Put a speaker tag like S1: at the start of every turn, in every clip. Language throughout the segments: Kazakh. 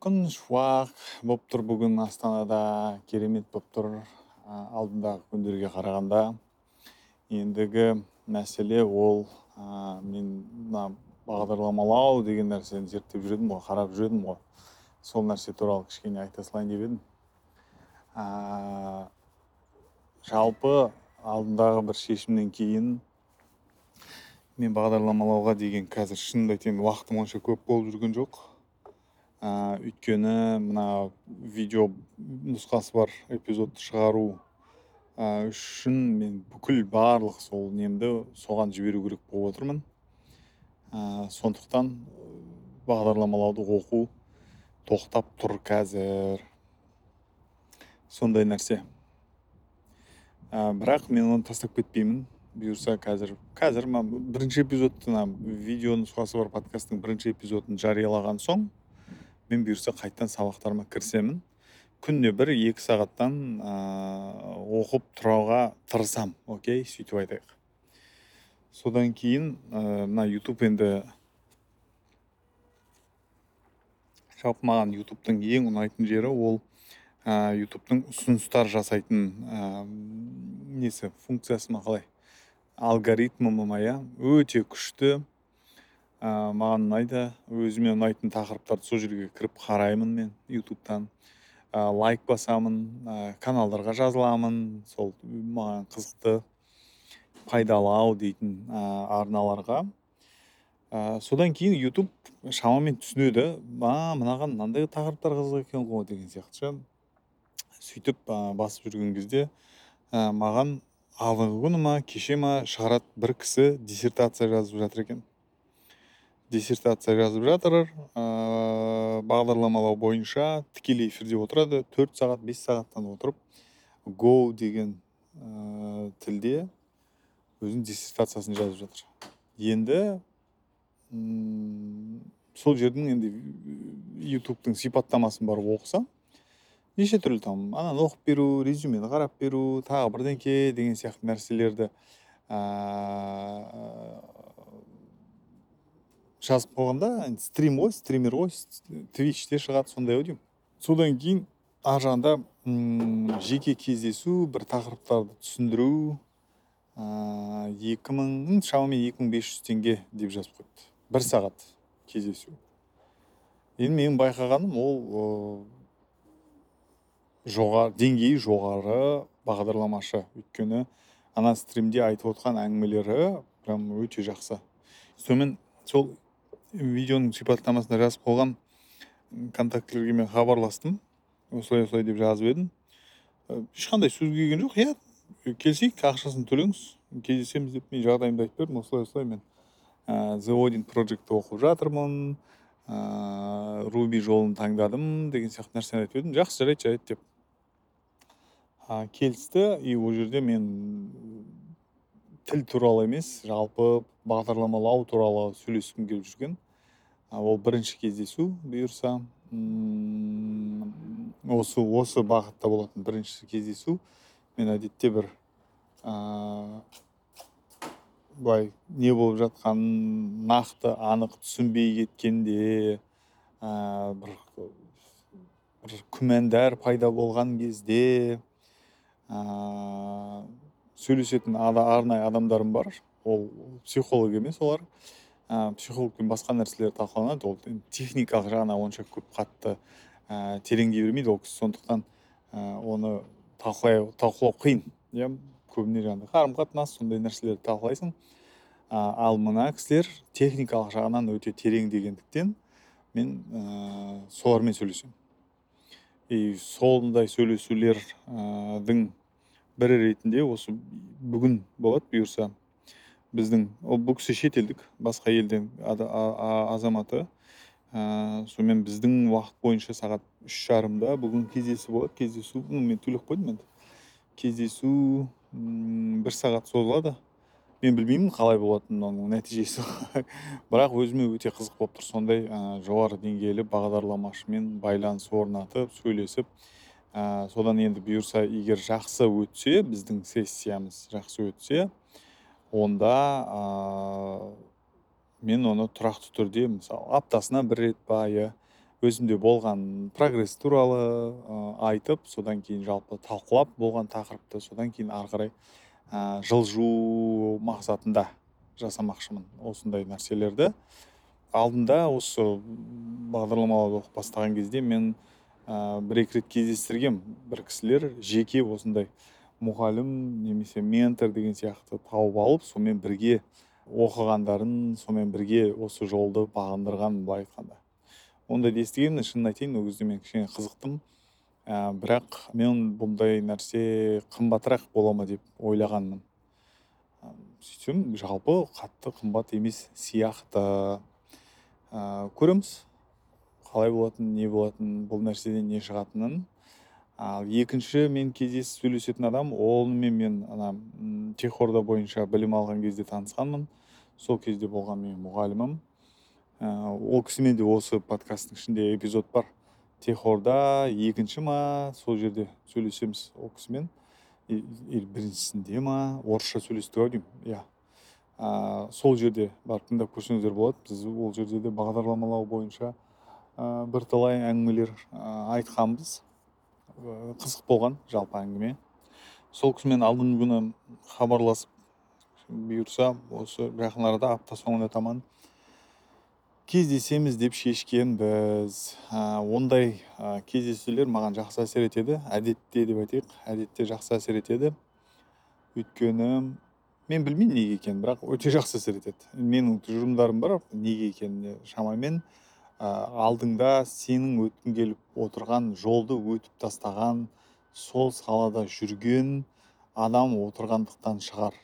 S1: Күн шуақ болып тұр бүгін Астанада, керемет болып тұр. Алдындағы күндерге қарағанда. Ендігі мәселе ол мен мына бағдарламалау деген нәрсені зерттеп жүрдім ғой, қарап жүрдім ғой. Сол нәрсе туралы кішкене айта салайын деп едім. Жалпы алдындағы бір шешімнен кейін мен бағдарламалауға деген қазір шынымды айтайын уақытым онша көп болып жүрген жоқ. Өйткені мына видео нұсқасы бар эпизодты шығару үшін мен бүкіл барлық сол немді соған жіберу керек болып отырмын. Сондықтан бағдарламалауды оқу тоқтап тұр қазір. Сондай нәрсе. Бірақ мен оны тастап кетпеймін. Бұйырса қазір бірінші эпизодтың видео нұсқасы бар подкасттың бірінші эпизодын жариялаған соң мен бұйырса қайттан сабақтарыма кірісемін. Күніне 1-2 сағаттан оқып тұрауға тырысам, окей, сөйтіп айтайық. Содан кейін мына YouTube енді жалпы маған YouTube'тың ең ұнайтын жері ол YouTube'тың ұсыныстар жасайтын функциясы ма қалай? Алгоритмі ма, өте күшті. Маған ұнайды, өзіме ұнайтын тақырыптарды сол жерге кіріп қараймын мен YouTube'тан. Лайк басамын, каналдарға жазыламын, сол маған қызықты пайдалау дейтін арналарға. Содан кейін YouTube шамамен түсінеді, мынаған мынандай тақырыптар қызық екен ғой деген сияқты. Сөйтіп басып жүрген кезде маған алдыңғы күні ма, кеше ма шығарады бір кісі диссертация жазып жатыр екен. Диссертация жазып жатыр, бағдарламалау бойынша тікелей эфирде отырады, 4 сағат, 5 сағаттан отырып, Go деген тілде өзінің диссертациясын жазып жатыр. Енді сол жердің енді YouTube'тың сипаттамасын барып оқысам, неше түрлі ананы оқып беру, резюмені қарап беру, тағы бірдеңке деген сияқты нәрселерді жазып қойғанда, стример ғой, Twitch'те шығады, сондай деймін. Содан кейін ар жағында жеке кездесу, бір тақырыптарды түсіндіру, шамамен 2500 теңге деп жазып қойды. 1 сағат кездесу. Енді менің байқағаным ол деңгейі жоғары бағдарламашы. Өйткені ана стримде айтып отқан әңгімелері прям өте жақсы. Сонымен сол видеоның сипаттамасында жазып қойған контактілерге мен хабарластым. Осылай деп жазып едім. Ешқандай сөз келген жоқ. Келсейік, ақшасын төлеңіз, кездесеміз деп мен жағдайымды айтып бердім. Осылай мен The Odin Project-ті оқып жатырмын, Ruby жолын таңдадым деген сияқты нәрсені айтып едім. Жақсы, жарайды деп келісті. И ол жерде мен тіл туралы емес, жалпы бағдарламалау туралы сөйлескім келіп жүрген. Ол бірінші кездесу бұйырса. Осы бағытта болатын бірінші кездесу. Мен әдетте бір былай не болып жатқанын нақты анық түсінбей кеткенде, бір күмәндар пайда болған кезде сөйлесетін арнайы адамдарым бар. Ол психолог емес олар. Психологпен басқа нәрселер талқыланады. Ол техникалық жағына онша көп қатты тереңдей бермейді ол кісі. Сондықтан оны талқылау қиын. Көбіне жаңағыдай қарым-қатынас, сондай нәрселерді талқылайсың. Ал мына кісілер техникалық жағынан өте терең дегендіктен мен солармен сөйлесемін. И сондай сөйлесулердің бірі ретінде осы бүгін болады бұйырса. Бұл кісі шетелдік, басқа елден азаматы. Сонымен біздің уақыт бойынша сағат 3:30-да бүгін кездесу болады. Кездесу, мен төлеп қойдым енді. Кездесу 1 сағат созылады. Мен білмеймін қалай болатынын оның нәтижесі. Бірақ өзіме өте қызық болып тұр. Сондай жоғары деңгейлі бағдарламашымен байланыс орнатып, сөйлесіп. Содан енді бұйырса, егер жақсы өтсе, біздің сессиямыз жақсы өтсе, онда мен оны тұрақты түрде, мысалы, аптасына 1 рет па, өзімде болған прогресс туралы айтып, содан кейін жалпы талқылап болған тақырыпты, содан кейін ары қарай жылжу мақсатында жасамақшымын осындай нәрселерді. Алдында осы бағдарламаларды оқып бастаған кезде мен бір-екі рет кездестіргем бір кісілер жеке осындай мұғалім немесе ментор деген сияқты тауып алып, сонымен бірге оқығандарын, сонымен бірге осы жолды бағындырған, былай айтқанда. Ондайды естігенмін, шынын айтайын, ол кезде мен кішкене қызықтым. Бірақ мен бұндай нәрсе қымбатырақ бола ма деп ойлағанмын. Сөйтсем, жалпы қатты қымбат емес сияқты. Көреміз, қалай болатын, не болатын, бұл нәрседен не шығатынын. Ал екінші мен кездесіп сөйлесетін адам, онымен мен техорда бойынша білім алған кезде танысқанмын. Сол кезде болған менің мұғалімім. Ол кісімен де осы подкасттың ішінде эпизод бар. Техорда екінші ма, сол жерде сөйлесеміз ол кісімен. Біріншісінде ма, орысша сөйлестік ау деймін. Иә. Сол жерде барып тыңдап көрсеңіздер болады. Біз ол жерде де бағдарламалау бойынша бірталай әңгімелер айтқанбыз. Қызық болған жалпы әңгіме. Сол кісімен алдыңғы күні хабарласып, бұйырса осы жақын арада апта соңына таман кездесеміз деп шешкенбіз. Ондай кездесулер маған жақсы әсер етеді. Әдетте деп айтайық, әдетте жақсы әсер етеді. Өйткені мен білмеймін неге екенін, бірақ өте жақсы әсер етеді. Менің тұжырымдарым бар, неге екеніне шамамен алдыңда сенің өткің келіп отырған, жолды өтіп тастаған, сол салада жүрген адам отырғандықтан шығар,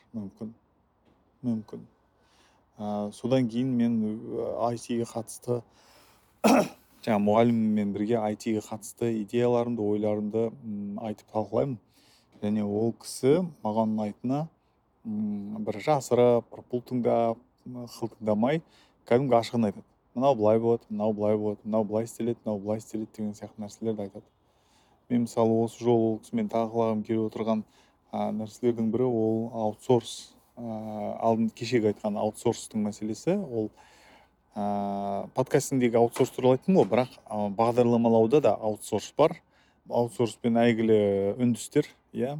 S1: мүмкін. Содан кейін мен IT-ге қатысты жаңа мұғаліммен бірге IT-ге қатысты идеяларымды, ойларымды айтып талқылаймын. Және ол кісі маған ұнайтыны бір жасырып, бір бұлтыңдап, қылтыңдамай, кәдімгі ашығын айтады. Мынау былай болады, мынау былай болады, мынау былай істеледі, мынау былай істеледі деген сияқты нәрселерді айтады. Мен мысалы осы жолы ол кісімен талқылағым келіп отырған нәрселердің бірі ол аутсорс. Кешегі айтқан аутсорстың мәселесі, ол подкастингдегі аутсорс туралы айттым ғой, бірақ бағдарламалауда да аутсорс бар. Аутсорспен әйгілі үндістер, иә.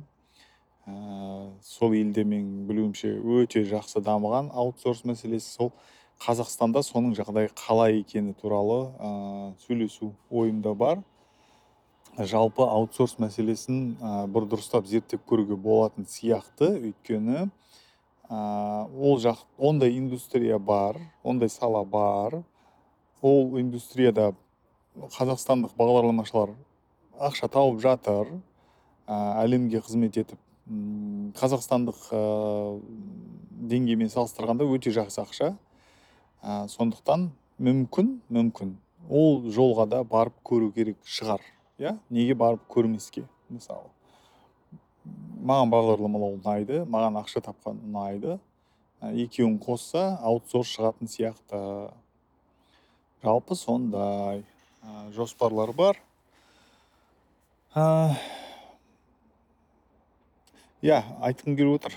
S1: Сол елде мен білуімше өте жақсы дамыған аутсорс мәселесі. Сол Қазақстанда соның жағдайы қалай екені туралы сөйлесу ойымда бар. Жалпы аутсорс мәселесін бір дұрыстап зерттеп көруге болатын сияқты, өйткені ондай индустрия бар, ондай сала бар. Ол индустрияда қазақстандық бағдарламашылар ақша тауып жатыр, әлемге қызмет етіп, қазақстандық деңгеймен салыстырғанда өте жақсы ақша. Сондықтан мүмкін ол жолға да барып көру керек шығар. Неге барып көрмеске? Мысалы, маған бағдарламалау ұнайды, маған ақша тапқан ұнайды. Екеуін қосса аутсорс шығатын сияқты. Жалпы сондай жоспарлар бар. Айтқым келіп отыр.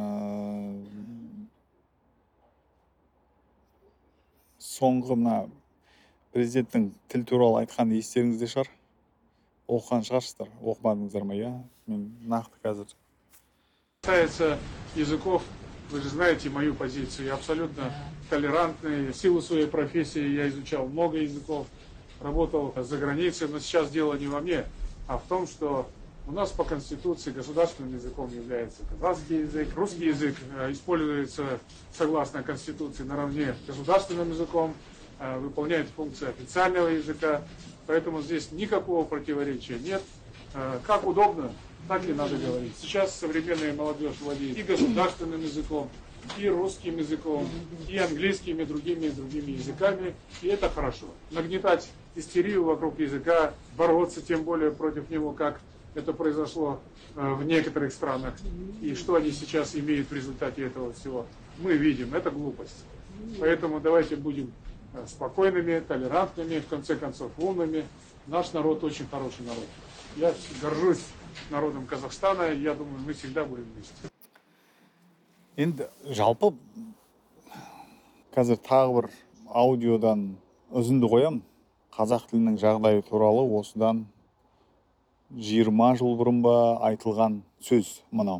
S1: Соңғы президенттің тіл туралы айтқанды естеріңізде шығар. Оқыған шығарсыздар, оқымадыңыздар ма, мен нақты қазір.
S2: Касается языков, вы же знаете мою позицию, я абсолютно толерантный. В силу своей профессии я изучал много языков, работал за границей, но сейчас дело не во мне, а в том, что у нас по Конституции государственным языком является казахский язык, русский язык используется согласно Конституции наравне с государственным языком, выполняет функции официального языка, поэтому здесь никакого противоречия нет. Как удобно, так и надо говорить. Сейчас современная молодежь владеет и государственным языком, и русским языком, и английскими, другими языками, и это хорошо. Нагнетать истерию вокруг языка, бороться тем более против него, как это произошло в некоторых странах, и что они сейчас имеют в результате этого всего, мы видим, это глупость. Поэтому давайте будем спокойными, толерантными, в конце концов умными. Наш народ очень хороший народ. Я горжусь народом Казахстана, и я думаю, мы всегда будем вместе.
S1: Енді жалпы қазір тағы бір аудиодан үзінді қоямын. қазақ тілінің жағдайы туралы осыдан 20 жыл бұрын ба айтылған сөз мынау.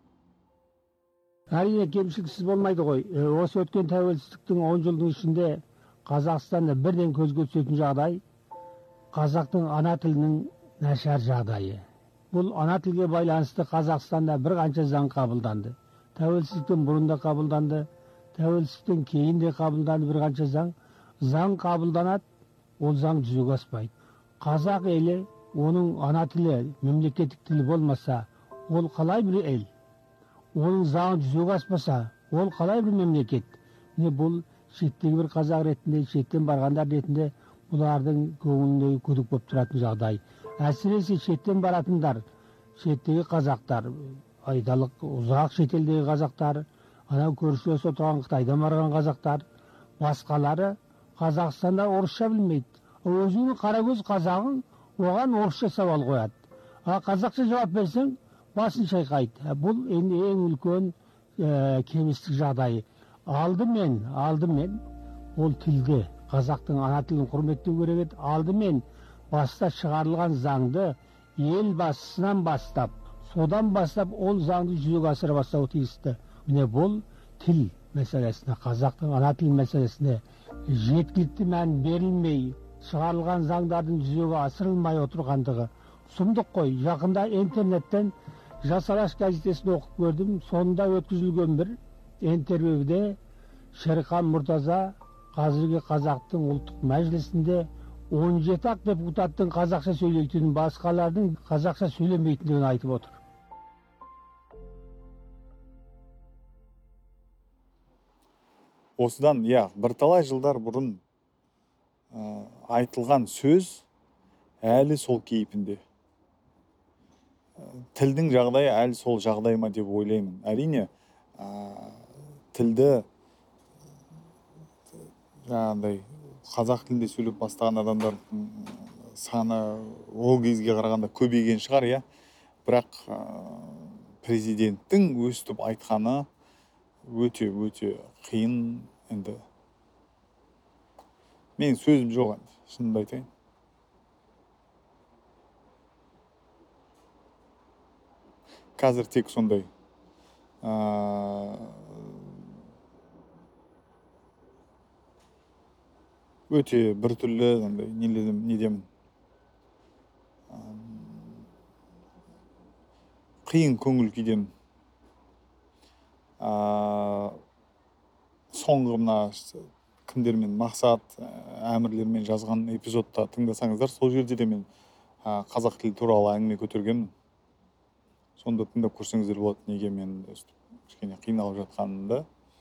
S3: Әрине кемшіліксіз болмайды ғой. Осы өткен тәуелсіздіктің 10 жылдың ішінде Қазақстанда бірден көзге түсетін жағдай қазақтың ана тілінің нашар жағдайы. Бұл ана тілге байланысты Қазақстанда бір қанша заң қабылданды. Тәуелсіздіктен бұрын да қабылданды, тәуелсіздіктен кейін де қабылданды бір қанша заң. Заң қабылданады, ол заң жүзеге аспайды. Қазақ елі, оның ана тілі, мемлекеттік тілі болмаса, ол қалай бір ел? Оның заңы жүзеге аспаса, ол қалай бір мемлекет? Міне бұл шеттегі бір қазақ ретінде, шеттен барғандар ретінде бұлардың көңілінде күдік болып тұратын жағдай. Әсіресе шеттен баратындар, шеттегі қазақтар, айдалық ұзақ шетелдегі қазақтар, анау көршілес отырған Қытайдан барған қазақтар, басқалары Қазақстанда орысша білмейді. Өзінің қарагөз қазағың оған орысша сауал қояды. Қазақша жауап берсең, басын шайқайды. Бұл енді ең үлкен кемістік жағдайы. Алдымен ол тілді, қазақтың ана тілін құрметтеу керек еді. Алдымен баста шығарылған заңды ел басынан бастап, содан бастап ол заңды жүзеге асыра бастауы тиісті. Міне бұл тіл мәселесіне, қазақтың ана тіл мәселесіне жеткілікті мән берілмей, шығарылған заңдардың жүзеге асырылмай отырғандығы сұмдық қой. Жақында интернеттен Жас Алаш газетесін оқып көрдім. Сонда өткізілген бір интервьюде Шерхан Мұртаза қазіргі қазақтың ұлттық мәжілісінде 17-ақ депутаттың қазақша сөйлейтінін, басқалардың қазақша сөйлемейтіндігін айтып отыр.
S1: Осыдан, бірталай жылдар бұрын айтылған сөз әлі сол кейпінде. Тілдің жағдайы әлі сол жағдай ма деп ойлаймын. Әрине, тілді қазақ тілінде сөйлеп бастаған адамдар саны ол кезге қарағанда көбейген шығар, бірақ президенттің өстіп айтқаны өте қиын. Енді мен сөзім жоқ, шынымды айтайын. Қазір тек сондай өте біртүрлі недемін, қиын көңіл күйдемін. Соңғы мына кімдермен Мақсат Әмірлермен жазған эпизодта тыңдасаңыздар, сол жерде де мен қазақ тілі туралы әңгіме көтергенмін. Сонда тыңдап көрсеңіздер болады, неге мен кішкене қиналып жатқанымды.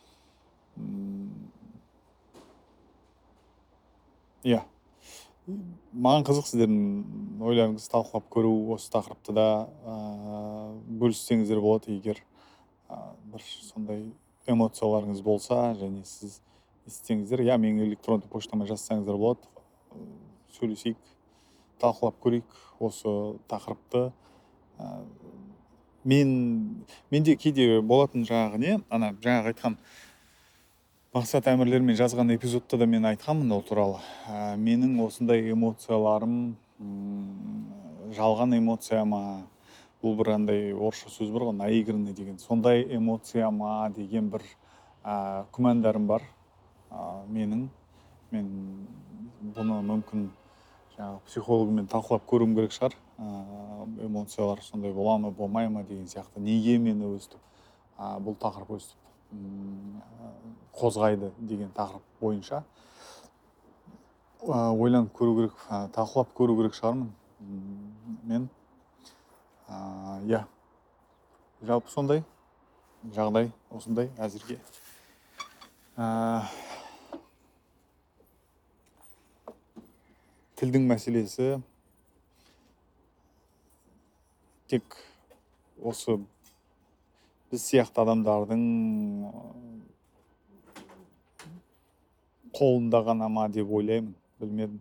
S1: Маған қызық сіздердің ойларыңызды талқылап көру, осы тақырыпты да бөліссеңіздер болады, егер бір сондай эмоцияларыңыз болса, және сіз істеңіздер. Менің электронды поштама жазсаңыздар болады, сөйлесейік, талқылап көрейік осы тақырыпты. Менде кейде болатын жаңағы жаңағы айтқан Мақсат Әмірлермен жазған эпизодта да мен айтқанмын ол туралы. Менің осындай эмоцияларым жалған эмоция ма, бұл бір орысша сөз бар ғой, наигранный деген, сондай эмоция ма деген бір күмәндарым бар менің. Мен бұны мүмкін психологымен талқылап көруім керек шығар. Эмоциялар сондай бола ма, болмай ма деген сияқты. Неге мені өстіп бұл тақырып өстіп қозғайды деген тақырып бойынша ойланып көру керек, талқылап көру керек шығармын. Мен жалпы сондай жағдай, осындай әзірге. Тілдің мәселесі тек осы біз сияқты адамдардың қолында ғана ма деп ойлаймын, білмедім.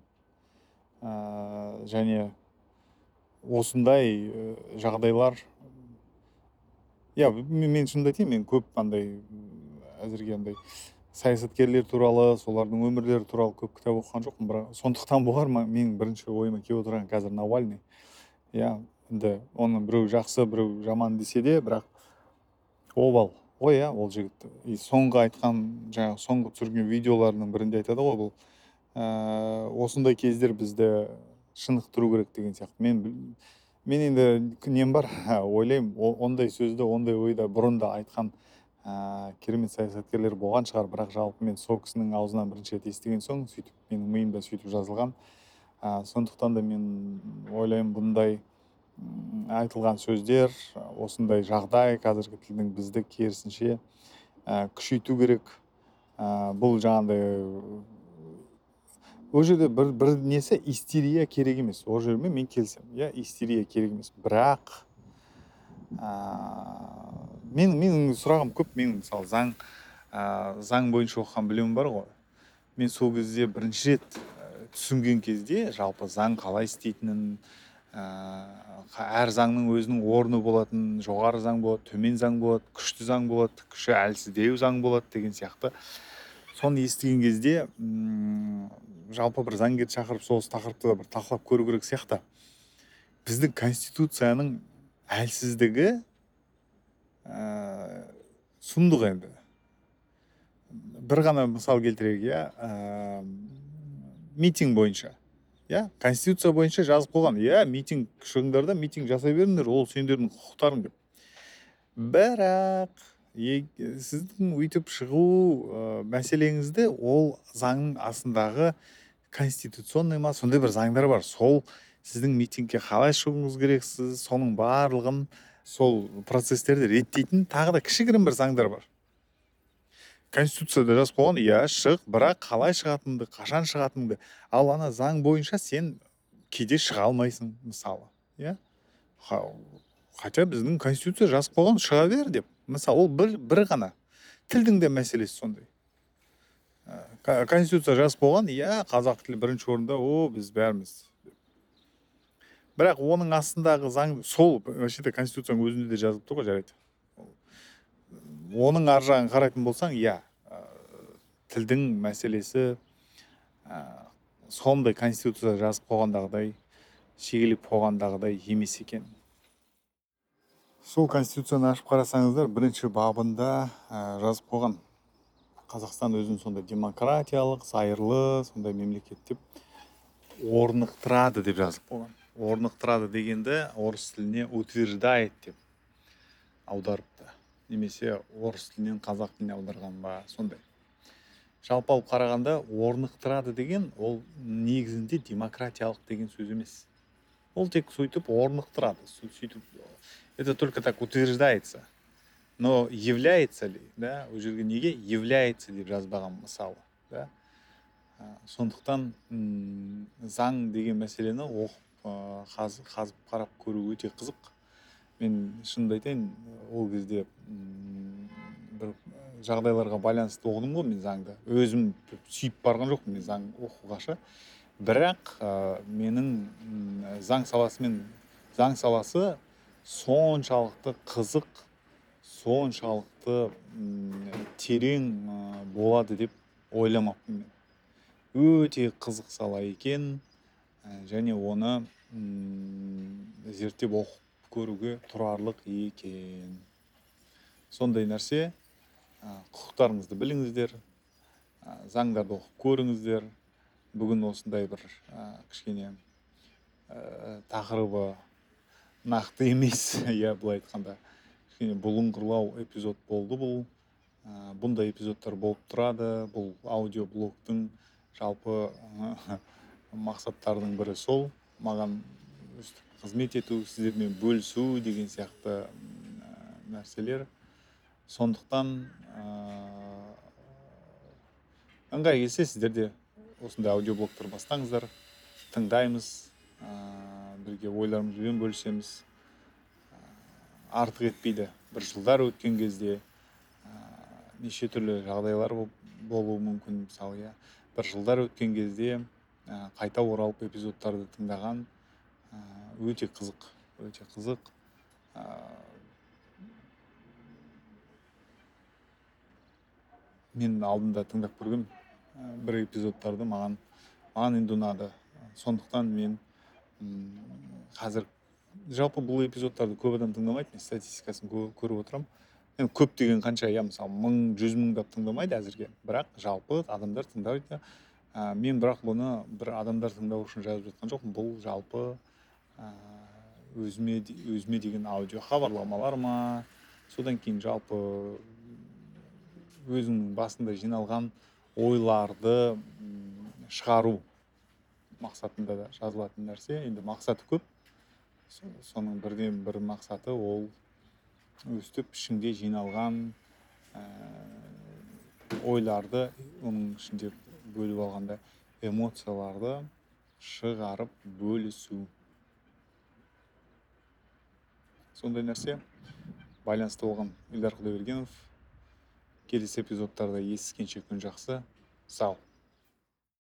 S1: Және осындай жағдайлар, мен шынымды айтайын, мен көп әзірге саясаткерлер туралы, солардың өмірлері туралы көп кітап оқыған жоқпын, бірақ сондықтан болар менің бірінші ойыма келіп отырған қазір Навальный. иә енді оны біреу жақсы біреу жаман десе де, бірақ обал ғой ол жігіт. И соңғы айтқан, жаңағы соңғы түсірген видеоларының бірінде айтады ғой, бұл осындай кездер бізді шынықтыру керек деген сияқты. Мен енді нем бар, ойлаймын, ондай сөзді, ондай ойда бұрын да айтқан керемет саясаткерлер болған шығар, бірақ жалпы мен сол кісінің аузынан бірінші рет естіген соң, сөйтіп менің миымда сөйтіп жазылған. Сондықтан да мен ойлаймын, бұндай айтылған сөздер, осындай жағдай қазіргі тілдің бізді керісінше күшейту керек. Бұл жаңағыдай ол жерде бір несі, истерия керек емес. Ол жермен мен келісемін, истерия керек емес, бірақ менің сұрағым көп. Менің мысалы заң бойынша оқыған білімім бар ғой. Мен сол кезде бірінші рет түсінген кезде, жалпы заң қалай істейтінін, әр заңның өзінің орны болатын, жоғары заң болады, төмен заң болады, күшті заң болады, күші әлсіздеу заң болады деген сияқты. Соны естіген кезде жалпы бір заңгерді шақырып сол тақырыпты бір талқылап көру керек сияқты. Біздің конституцияның әлсіздігі сұмдық енді. Бір ғана мысал келтірейік, митинг бойынша. Конституция бойынша жазып қойған, митинг шығыңдар, митинг жасай беріңдер, ол сендердің құқықтарың деп. Бірақ сіздің өйтіп шығу мәселеңізді ол заңның астындағы конституционный ма, сондай бір заңдар бар. Сол сіздің митингке қалай шығуыңыз керексіз, соның барлығын, сол процестерді реттейтін тағы да кішігірім бір заңдар бар. Конституцияда жазып қойған, шық, бірақ қалай шығатыныңды, қашан шығатыныңды. Ал ана заң бойынша сен кейде шыға алмайсың, мысалы. Хотя біздің конституция жазып қойған, шыға бер деп. Мысалы, ол бір ғана. Тілдің де мәселесі сондай. Конституция жазып қойған, қазақ тілі бірінші орында, біз бәріміз. Бірақ оның астындағы заң, сол вообще-то конституцияның өзінде де жазып тұр ғой, жарайды. Оның ар жағын қарайтын болсаң, тілдің мәселесі сондай конституция жазып қойғандағыдай, шегелеп қойғандағыдай емес екен. Сол конституцияны ашып қарасаңыздар, бірінші бабында жазып қойған, Қазақстан өзін сондай демократиялық, сайырлы, сондай мемлекет деп орнықтырады деп жазып қойған. Орнықтырады дегенді орыс тіліне утверждает деп аударыпты. Немесе орыс тілінен қазақ тіліне аударған ба, сондай. Жалпы алып қарағанда, орнықтырады деген, ол негізінде демократиялық деген сөз емес. Ол тек сөйтіп орнықтырады. Сөйтіп, это только так утверждается. Но является ли, ол жерге неге является деп жазбаған, мысалы. Сондықтан заң деген мәселені оқып, қазып қарап көру өте қызық. Мен шынымды айтайын, ол кезде бір жағдайларға байланысты оқыдым ғой мен заңды. Өзім сүйіп барған жоқпын мен заң оқуғашы. Бірақ менің заң саласы соншалықты қызық, соншалықты терең болады деп ойламаппын мен. Өте қызық сала екен, және оны зерттеп оқып көруге тұрарлық екен. Сондай нәрсе, құқықтарыңызды біліңіздер, заңдарды оқып көріңіздер. Бүгін осындай бір кішкене тақырыбы нақты емес, былай айтқанда, кішкене бұлыңғырлау эпизод болды бұл. Бұндай эпизодтар болып тұрады. Бұл аудиоблогтың жалпы мақсаттардың бірі сол. Маған қызмет ету, сіздермен бөлісу деген сияқты нәрселер. Сондықтан ыңғай келсе сіздер де осындай аудиоблогтар бастаңыздар, тыңдаймыз, бірге ойларымызбен бөлісеміз. Артық етпейді. Бір жылдар өткен кезде неше түрлі жағдайлар болуы мүмкін, мысалы. Бір жылдар өткен кезде қайта оралып эпизодтарды тыңдаған өте қызық. мен алдында тыңдап көргем бір эпизодтарды маған енді ұнады. Сондықтан мен қазір жалпы бұл эпизодтарды көп адам тыңдамайды, мен статистикасын көріп отырам. Енді көп деген қанша, иә, мысалы 1000, 100 мыңдап тыңдамайды әзірге, бірақ жалпы адамдар тыңдайды. Мен бірақ бұны бір адамдар тыңдау үшін жазып жатқан жоқпын. Бұл жалпы өзіме деген аудио хабарламалар ма, содан кейін жалпы өзіңнің басында жиналған ойларды шығару мақсатында да жазылатын нәрсе. Енді мақсаты көп. Соның бірден бір мақсаты ол өстіп ішіңде жиналған ойларды, оның ішінде бөліп алғанда эмоцияларды шығарып бөлісу. Сондай нәрсе. Байланысты болған Ильдар Құдайбергенов. Келесі эпизодтарда ескенше күн жақсы. Сау.